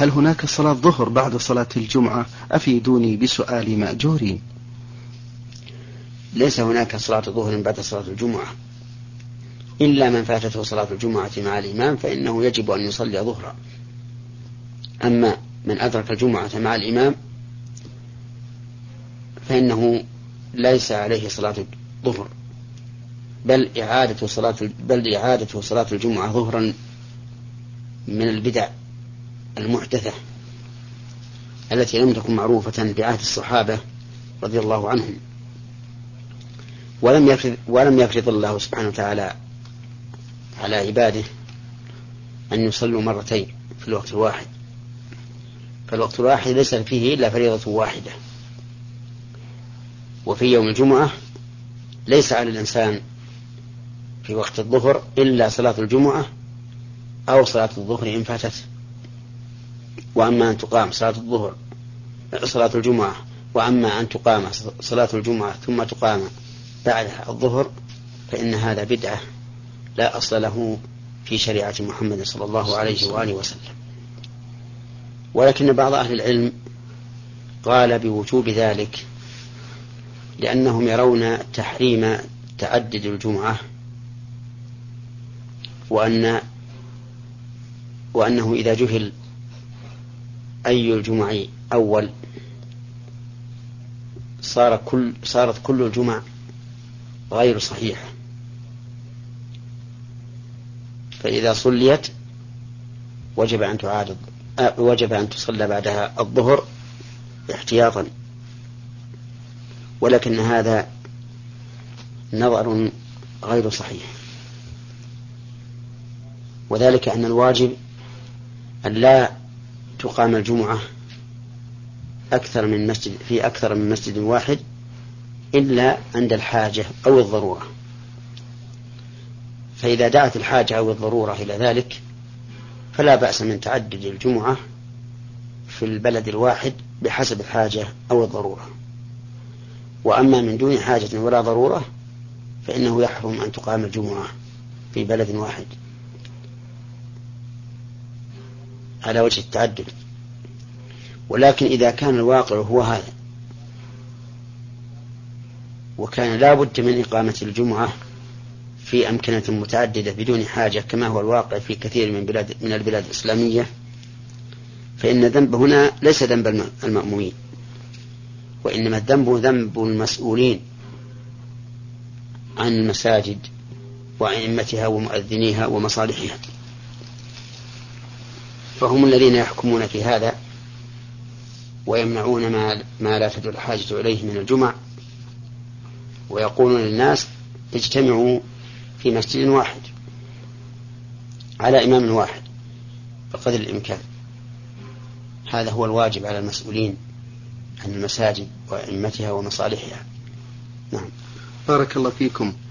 هل هناك صلاة ظهر بعد صلاة الجمعة؟ أفيدوني بسؤال مأجورين. ليس هناك صلاة ظهر بعد صلاة الجمعة، إلا من فاتته صلاة الجمعة مع الإمام فإنه يجب أن يصلي ظهرا. أما من أدرك الجمعة مع الإمام فإنه ليس عليه صلاة الظهر، بل إعادة صلاة الجمعة ظهرا من البدع المحدثة التي لم تكن معروفة بعهد الصحابة رضي الله عنهم. ولم يفرض الله سبحانه وتعالى على عباده أن يصلوا مرتين في الوقت الواحد، فالوقت الواحد ليس فيه إلا فريضة واحدة. وفي يوم الجمعة ليس على الإنسان في وقت الظهر إلا صلاة الجمعة أو صلاة الظهر إن فاتت. وأما أن تقام صلاة الجمعة وأما أن تقام صلاة الجمعة ثم تقام بعدها الظهر فإن هذا بدعة لا أصل له في شريعة محمد صلى الله عليه وآله وسلم. ولكن بعض أهل العلم قال بوجوب ذلك لأنهم يرون تحريم تعدد الجمعة، وأنه إذا جهل أي الجمع أول صارت كل الجمع غير صحيحة، فإذا صليت وجب أن تصلى بعدها الظهر احتياطا. ولكن هذا نظر غير صحيح، وذلك أن الواجب أن لا تقام الجمعة في أكثر من مسجد واحد إلا عند الحاجة أو الضرورة. فإذا دعت الحاجة أو الضرورة إلى ذلك فلا بأس من تعدد الجمعة في البلد الواحد بحسب الحاجة أو الضرورة. وأما من دون حاجة ولا ضرورة فإنه يحرم أن تقام الجمعة في بلد واحد على وجه التعدد. ولكن إذا كان الواقع هو هذا وكان لا بد من إقامة الجمعة في أمكنة متعددة بدون حاجة كما هو الواقع في كثير من البلاد الإسلامية، فإن الذنب هنا ليس ذنب المأمومين، وإنما الذنب ذنب المسؤولين عن المساجد وأئمتها ومؤذنيها ومصالحها، فهم الذين يحكمون في هذا ويمنعون ما لا تدل الحاجة إليه من الجمع، ويقولون للناس اجتمعوا في مسجد واحد على إمام واحد بقدر الإمكان. هذا هو الواجب على المسؤولين عن المساجد وأئمتها ومصالحها. نعم. بارك الله فيكم.